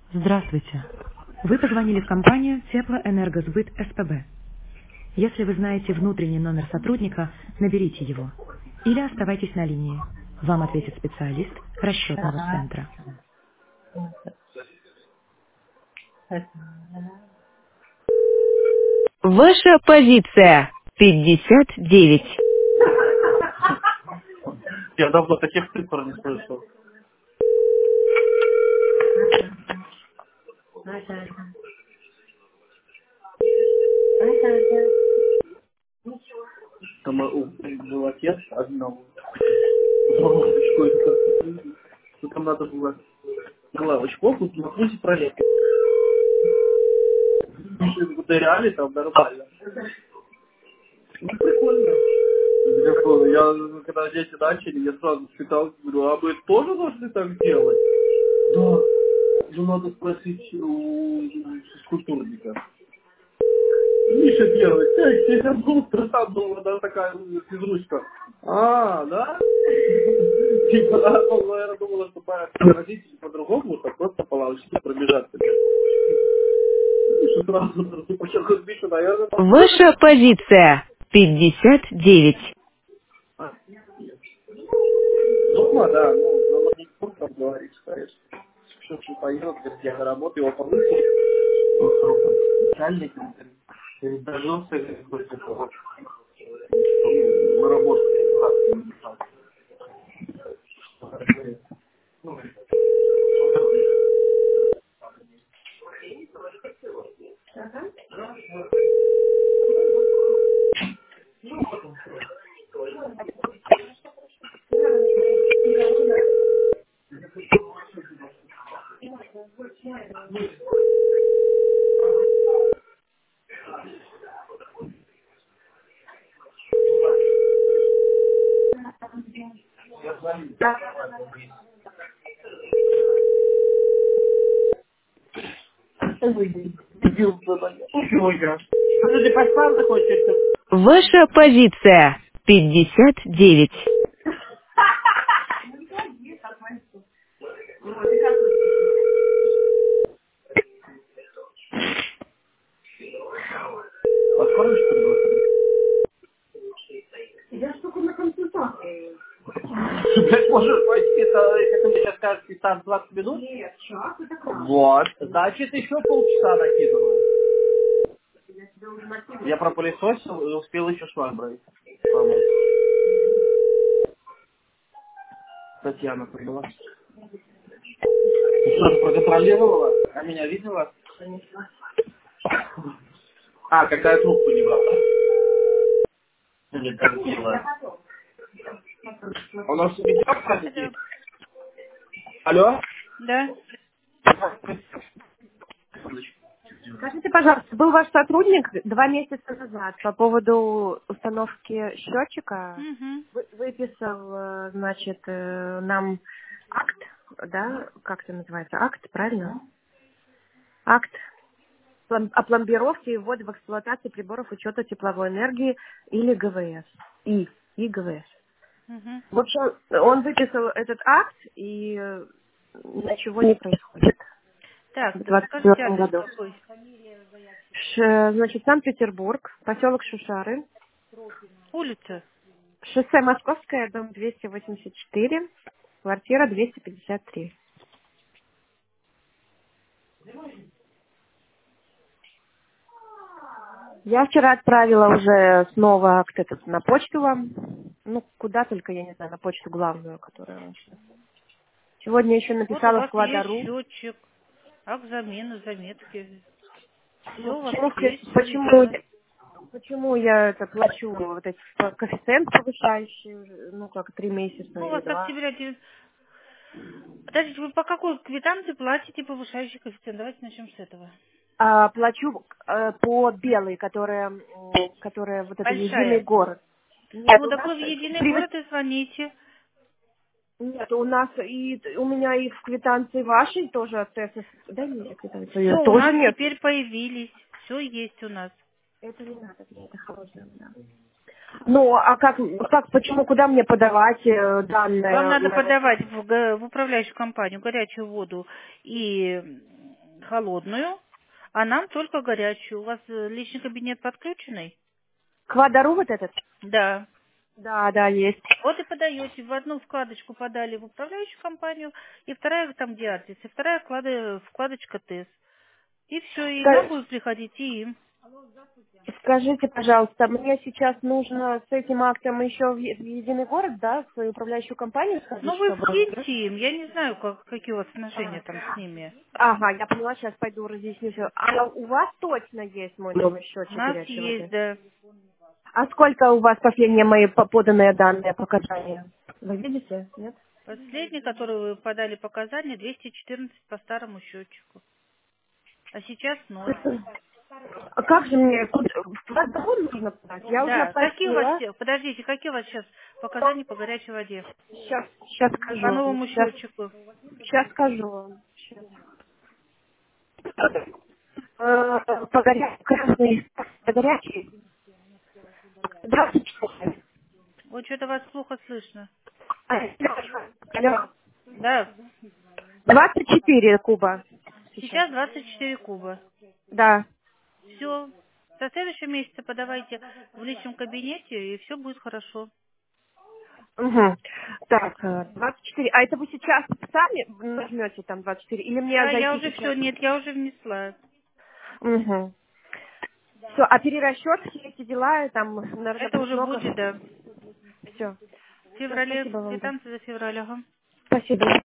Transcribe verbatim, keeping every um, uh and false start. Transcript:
Здравствуйте. Вы позвонили в компанию Теплоэнергосбыт СПБ. Если вы знаете внутренний номер сотрудника, наберите его. Или оставайтесь на линии. Вам ответит специалист расчетного центра. Ваша позиция пятьдесят девять. Я давно таких цифр не слышал. Там у- был отец одного. Ну, там надо было на лавочку, тут на пусть проехать. Ударяли там нормально. Ну, прикольно. Прикольно. Я, когда дети начали, я сразу читал, говорю, а мы тоже должны так делать? Да. Ну, надо спросить у физкультурника. Миша делает, как я забыл, там была да, такая физручка. А, да? Типа, он, наверное, думала, что родители по-другому, так просто по лавочке пробежаться. Миша сразу, типа, сейчас Миша, наверное, там... Ваша позиция пятьдесят девять. Дома, да, ну, на маникюр там говоришь, конечно. Что что поедет, говорит, я на работу, его повысил. Начальник, говорит, дожился, какой-то, на работу, дебил, ой, что ты поспал такой, что-то? Ваша позиция пятьдесят девять. Откроешь, что ли? Блять, можешь пойти, это, если ты мне сейчас скажешь пятнадцать двадцать минут? Нет, час это классно. Вот, значит, еще полчаса накидываю. Я пропылесосил и успел еще шваброй помыть. Татьяна прибыла. Ты что, проконтролировала? А меня видела? А, когда я трубку не брала. Или как делать? У нас видео, кстати, Алло. алло? Да. Скажите, пожалуйста, был ваш сотрудник два месяца назад по поводу установки счетчика, Угу. вы- выписал, э, значит, э, нам акт, да, как это называется, акт, правильно? Акт плом- о пломбировке и вводе в эксплуатацию приборов учета тепловой энергии или ГВС. И, и ГВС. Угу. В общем, он выписал этот акт, и э, ничего не происходит Так, в да двадцать скажите четвертом адрес году. какой? Ш- значит, Санкт-Петербург, поселок Шушары, Улица. шоссе Московское, дом двести восемьдесят четыре, квартира двести пятьдесят три. Я вчера отправила уже снова акт этот на почту вам. Ну, куда только, я не знаю, на почту главную, которая раньше. Сегодня еще Вот у написала в вас есть Квадару. счетчик, акт замены, заметки. Ну, Все у вас почему, есть, все почему, ведется. почему я это плачу, вот эти коэффициенты повышающие, уже, ну, как три месяца Ну, у или вас два. октября... девя- Подождите, вы по какой квитанции платите повышающий коэффициент? Давайте начнем с этого. А, плачу э, по белой, которая, м, которая вот это единый Большая. город. Нет, Ну, у так нас вы в единый приват- город и звоните. нет, у нас и у меня и в квитанции вашей тоже от ТСС. Да нет, квитанции Все, её у тоже нас нет. теперь появились. Все есть у нас. Это не надо мне, это хорошее, да. Ну, а как, как, почему, куда мне подавать э, Вам данные? надо моего- подавать в, г- в управляющую компанию горячую воду и холодную, а нам только горячую. У вас э, личный кабинет подключенный? К Водору вот этот? Да. Да, да, есть. Вот и подаете. В одну вкладочку подали в управляющую компанию, и вторая там где адрес, и вторая вклада- вкладочка ТЭС. И все, и нам Ска- будет приходить и им. Скажите, пожалуйста, мне сейчас нужно с этим актом еще в, е- в единый город, да, в свою управляющую компанию сходить, Ну вы чтобы... да? вкиньте им, я не знаю, как, какие у вас отношения там с ними. Ага, я поняла, сейчас пойду разъясню все. А у вас точно есть мой новый У счетчик нас горячей есть, воды? да. А сколько у вас последние мои по- поданные данные, показания? Вы видите? Нет? Последний, который вы подали показания, двести четырнадцать по старому счетчику. А сейчас ноль. А как же мне, куда, в Водору нужно подать? Я уже Да, какие у вас, оплатила. все- подождите, какие у вас сейчас показания по горячей воде? Сейчас, сейчас По скажу. новому Сейчас, счетчику. сейчас скажу вам. Щас. Э, По горячей, красный, по горячей, двадцать четыре. Вот что-то вас плохо слышно. А, алло. Да, двадцать четыре куба сейчас. сейчас двадцать четыре куба. Да. Все. Со следующего месяца подавайте в личном кабинете, и все будет хорошо. Угу. Так, э, двадцать четыре. А это вы сейчас сами нажмете там двадцать четыре? Или мне Да, я зайти уже все, сейчас? нет, я уже внесла. Угу. Все, а перерасчет, все эти дела, и там на Это уже много. будет, да. Все. В феврале, Спасибо вам. квитанция за февраль, ага. Спасибо.